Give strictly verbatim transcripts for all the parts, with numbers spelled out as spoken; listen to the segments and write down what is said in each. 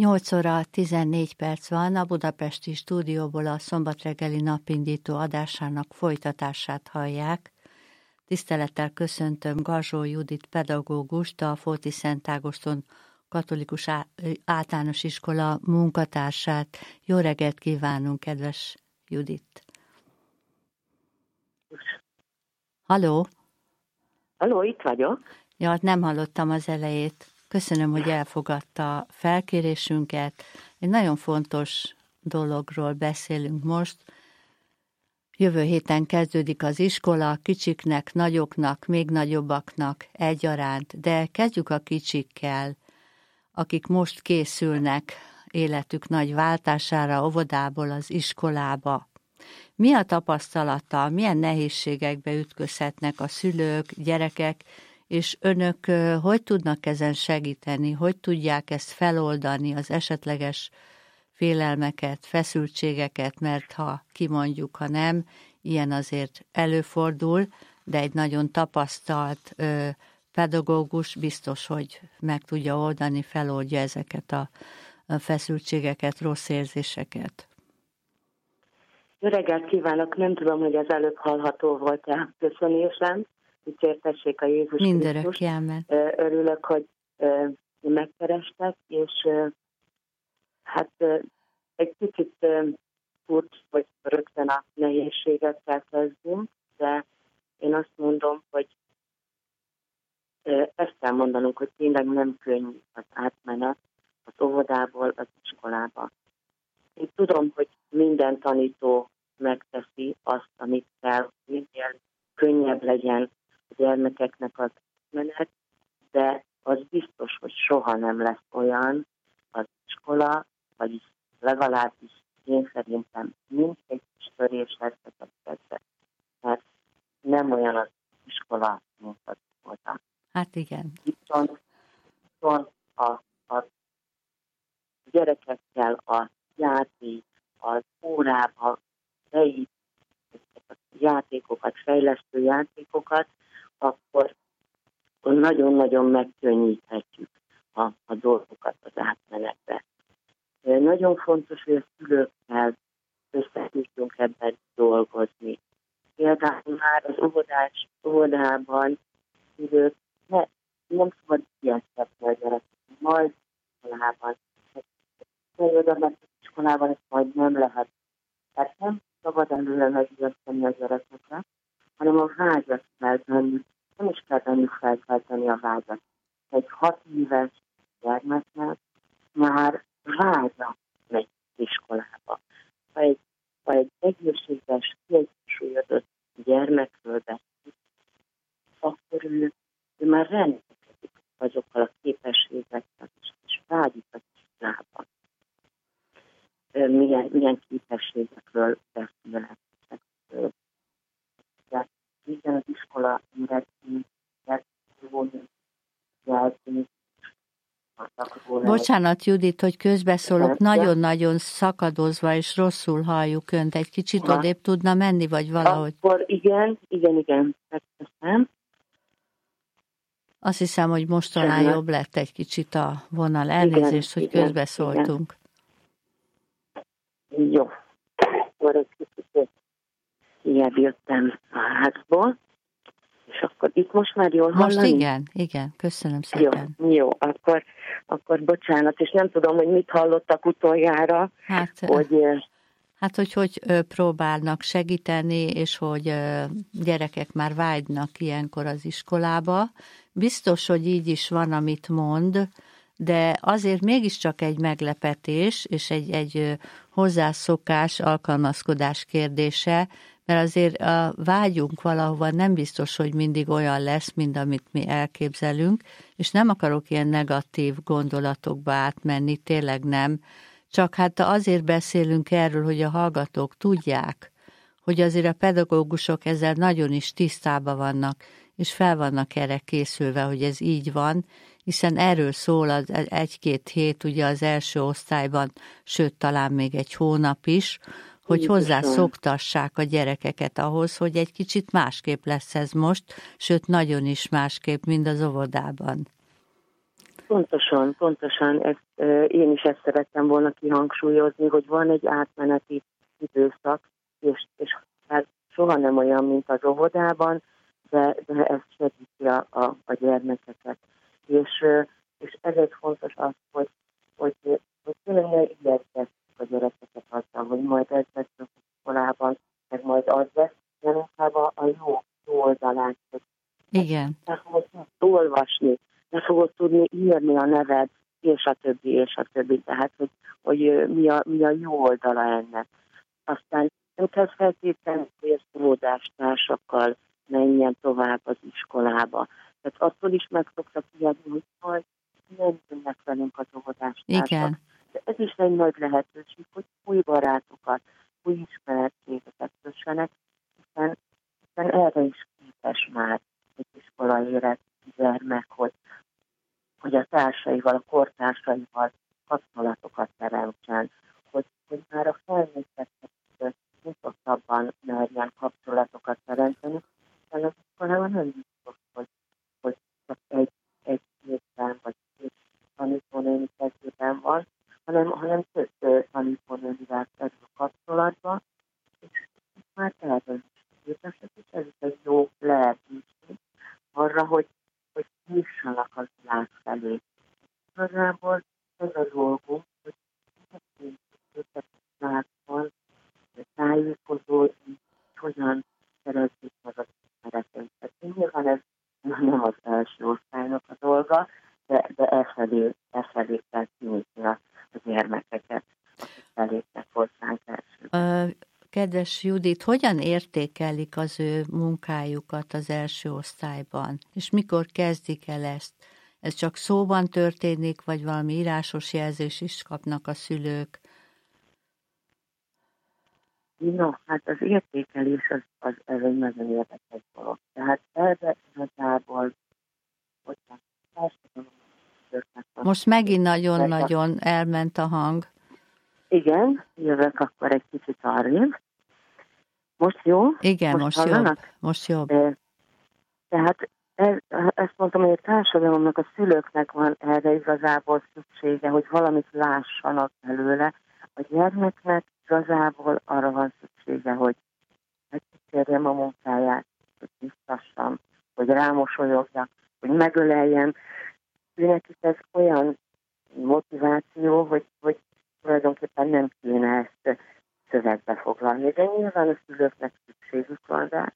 nyolc óra tizennégy perc van, a budapesti stúdióból a szombat reggeli napindító adásának folytatását hallják. Tisztelettel köszöntöm Garzsó Judit pedagógust, a Fóti Szent Ágoston Katolikus Általános Iskola munkatársát. Jó reggelt kívánunk, kedves Judit! Halló? Halló, itt vagyok. Ja, hát nem hallottam az elejét. Köszönöm, hogy elfogadta a felkérésünket. Egy nagyon fontos dologról beszélünk most. Jövő héten kezdődik az iskola, kicsiknek, nagyoknak, még nagyobbaknak egyaránt, de kezdjük a kicsikkel, akik most készülnek életük nagy váltására, óvodából az iskolába. Mi a tapasztalata, milyen nehézségekbe ütközhetnek a szülők, gyerekek, és önök hogy tudnak ezen segíteni, hogy tudják ezt feloldani, az esetleges félelmeket, feszültségeket, mert ha kimondjuk, ha nem, ilyen azért előfordul, de egy nagyon tapasztalt ö, pedagógus biztos, hogy meg tudja oldani, feloldja ezeket a, a feszültségeket, rossz érzéseket. Jó reggelt kívánok, nem tudom, hogy az előbb hallható volt-e köszönésem. Dicsértessék a Jézus Mindörök jelmen. Örülök, hogy megkerestek, és hát egy kicsit furcsa, hogy rögtön a nehézségekkel kezdünk, de én azt mondom, hogy ezt kell mondanunk, hogy tényleg nem könnyű az átmenet az óvodából az iskolába. Én tudom, hogy minden tanító megteszi azt, amit kell, minél könnyebb legyen a gyermekeknek az átmenet, de az biztos, hogy soha nem lesz olyan az iskola, vagyis legalábbis én szerintem mindegy kis töréshez vezetkezve. Mert nem olyan az iskola, mint az iskola. Hát igen. Viszont, viszont a, a gyerekekkel a játék, az órába beít játékokat, fejlesztő játékokat, akkor nagyon-nagyon megkönnyíthetjük a, a dolgokat az átmenetbe. Nagyon fontos, hogy a szülőkkel össze tudjunk ebben dolgozni. Például már az óvodás, óvodában szülők ne, nem szabad ijeszteni a gyerekeket, majd iskolában. Oda, mert az iskolában ezt majd nem lehet. Tehát nem szabad előre megijeszteni a gyerekeket, hanem a vágyat kell tenni. Nem is kell tenni, fel kell tenni a vágyat. Egy hat éves gyermeknek már vágya megy iskolába. Ha egy, ha egy egészséges, kiegyensúlyozott gyermekről beszél, akkor ő, ő már rendelkezik azokkal a képességekkel, és vágyik az iskolában. Milyen, milyen képességekről beszélek. De igen, az iskola érezni, jelzni. Bocsánat, Judit, hogy közbeszólok, nagyon-nagyon szakadozva és rosszul halljuk önt. Egy kicsit ha. odébb tudna menni, vagy valahogy? Akkor igen, igen, igen, megteszem. Azt hiszem, hogy most talán jobb lett egy kicsit a vonal. Elnézést, hogy igen, közbeszóltunk. Igen. Jó. Akkor egy kicsit ilyen jöttem a házból, és akkor itt most már jól hallani? Most igen, igen, köszönöm szépen. Jó, jó, akkor, akkor bocsánat, és nem tudom, hogy mit hallottak utoljára, hát, hogy... Hát, hogy hogy próbálnak segíteni, és hogy gyerekek már vágynak ilyenkor az iskolába. Biztos, hogy így is van, amit mond, de azért mégiscsak egy meglepetés, és egy, egy hozzászokás, alkalmazkodás kérdése, mert azért a vágyunk valahova nem biztos, hogy mindig olyan lesz, mint amit mi elképzelünk, és nem akarok ilyen negatív gondolatokba átmenni, tényleg nem, csak hát azért beszélünk erről, hogy a hallgatók tudják, hogy azért a pedagógusok ezzel nagyon is tisztában vannak, és fel vannak erre készülve, hogy ez így van, hiszen erről szól az egy-két hét ugye az első osztályban, sőt talán még egy hónap is, hogy hozzászoktassák a gyerekeket ahhoz, hogy egy kicsit másképp lesz ez most, sőt nagyon is másképp, mint az óvodában. pontosan, pontosan ezt, e, én is ezt szerettem volna kihangsúlyozni, hogy van egy átmeneti időszak, és, és hát soha nem olyan, mint az óvodában, de, de ez segíti a, a, a gyermekeket. És, és ezért fontos az, hogy, hogy, hogy tényleg ne ijesztjük a gyerekeket azzal, hogy majd ez lesz az iskolában, meg majd az lesz, hanem inkább a, a jó, jó oldalát. Igen. Ne fogod tudni olvasni, ne fogod tudni írni a neved, és a többi, és a többi. Tehát, hogy, hogy mi, a, mi a jó oldala ennek. Aztán nem kell feltétlenül, hogy a óvodástársakkal menjen tovább az iskolába. Tehát attól is meg szoktak ijedni, hogy majd nem jönnek velünk az óvodástársak. Igen. De ez is egy nagy lehetőség, hogy új barátokat, új ismeretségeket kössenek, hiszen, hiszen erre is képes már egy iskola érettű gyermek, hogy, hogy a társaival, a kortársaival kapcsolatokat teremtsen, hogy, hogy már a felnőttek nyitottabban merjen kapcsolatokat teremteni, hiszen az iskolában nem biztos, hogy, hogy csak egy, egy hétben vagy két tanítónéni kezében van, hanem, hanem több tanítónénivel kerül kapcsolatba, és már erről is képesek, és ez egy jó lehetőség arra, hogy, hogy nyissanak az világ felé. Igazából ez a dolgunk, hogy őket világban tájékozódni, hogyan szerezzük meg az ismereteinket. Nyilván ez nem az első osztálynak a dolga, de, de e felé, e felé kell kinyitni a gyermekeket, akik belépnek hozzánk elsőben. Kedves Judit, hogyan értékelik az ő munkájukat az első osztályban? És mikor kezdik el ezt? Ez csak szóban történik, vagy valami írásos jelzés is kapnak a szülők? No, hát az értékelés az, az ez egy nagyon érdekes dolog. Tehát erre igazából, hogy most megint nagyon-nagyon elment a hang. Igen, jövök akkor egy kicsit arrébb. Most jó? Igen, most, most jobb. Most jobb. Tehát ez, ezt mondtam, hogy a társadalomnak, a szülőknek van erre igazából szüksége, hogy valamit lássanak belőle. A gyermeknek igazából arra van szüksége, hogy megkérjem a munkáját, hogy biztassam, hogy rámosolyogjak, hogy megöleljem. Nekik ez olyan motiváció, hogy, hogy tulajdonképpen nem kéne ezt szövegbe foglalni. De nyilván a szülőknek szükségük van rá.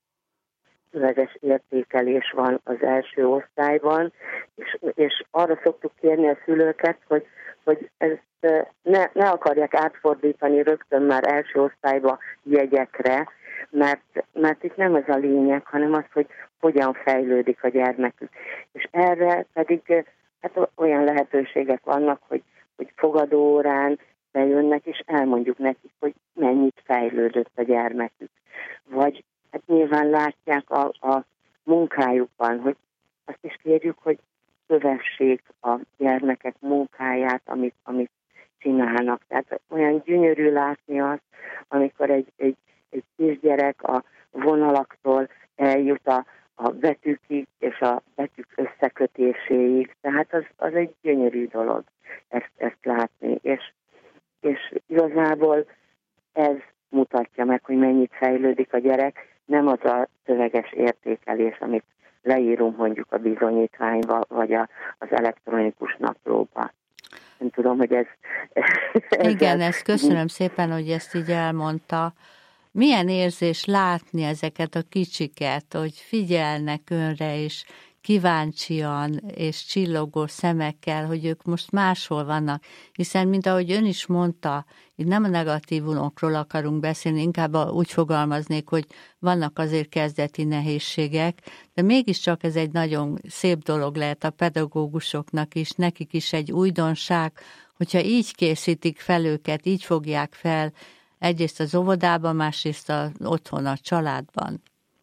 Szöveges értékelés van az első osztályban, és, és arra szoktuk kérni a szülőket, hogy, hogy ezt ne, ne akarják átfordítani rögtön már első osztályba jegyekre, mert, mert itt nem ez a lényeg, hanem az, hogy hogyan fejlődik a gyermekük. És erre pedig hát olyan lehetőségek vannak, hogy, hogy fogadóórán bejönnek, és elmondjuk nekik, hogy mennyit fejlődött a gyermekük. Vagy hát nyilván látják a, a munkájukban, hogy azt is kérjük, hogy kövessék a gyermekek munkáját, amit, amit csinálnak. Tehát olyan gyönyörű látni azt, amikor egy, egy, egy kisgyerek a vonalaktól eljut a, a betűkig és a betűk összekötéséig. Tehát az, az egy gyönyörű dolog ezt, ezt látni. És, és igazából ez mutatja meg, hogy mennyit fejlődik a gyerek, nem az a szöveges értékelés, amit leírunk mondjuk a bizonyítványba, vagy a, az elektronikus naplóba. Nem tudom, hogy ez... Igen, ezt köszönöm szépen, hogy ezt így elmondta. Milyen érzés látni ezeket a kicsiket, hogy figyelnek önre, és kíváncsian és csillogó szemekkel, hogy ők most máshol vannak, hiszen, mint ahogy ön is mondta, itt nem a negatívumokról akarunk beszélni, inkább úgy fogalmaznék, hogy vannak azért kezdeti nehézségek, de mégiscsak ez egy nagyon szép dolog lehet a pedagógusoknak is, nekik is egy újdonság, hogyha így készítik fel őket, így fogják fel, egyrészt az óvodában, másrészt az otthon, a családban.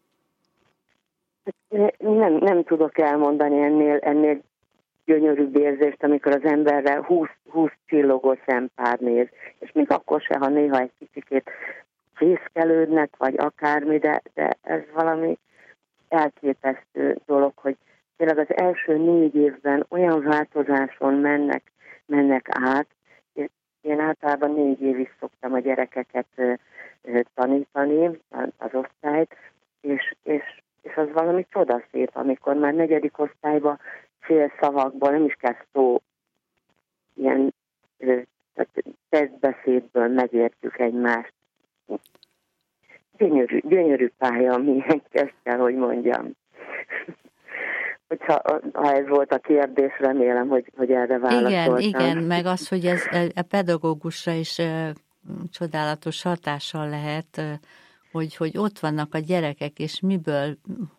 Nem, nem tudok elmondani ennél, ennél gyönyörűbb érzést, amikor az emberre húsz, húsz csillogó szempár néz. És még akkor se, ha néha egy kicsikét fészkelődnek, vagy akármi, de, de ez valami elképesztő dolog, hogy tényleg az első négy évben olyan változáson mennek, mennek át. Én általában négy évig szoktam a gyerekeket tanítani, az osztályt, és, és, és az valami csodaszép, amikor már negyedik osztályban fél szavakból, nem is kell szó, ilyen tesztbeszédből megértjük egymást. Gyönyörű, gyönyörű pálya, milyen ezt kell, hogy mondjam. Hogyha, ha ez volt a kérdés, remélem, hogy, hogy erre válaszoltam. Igen, igen, meg az, hogy ez a pedagógusra is e, csodálatos hatással lehet, e, hogy, hogy ott vannak a gyerekek, és miből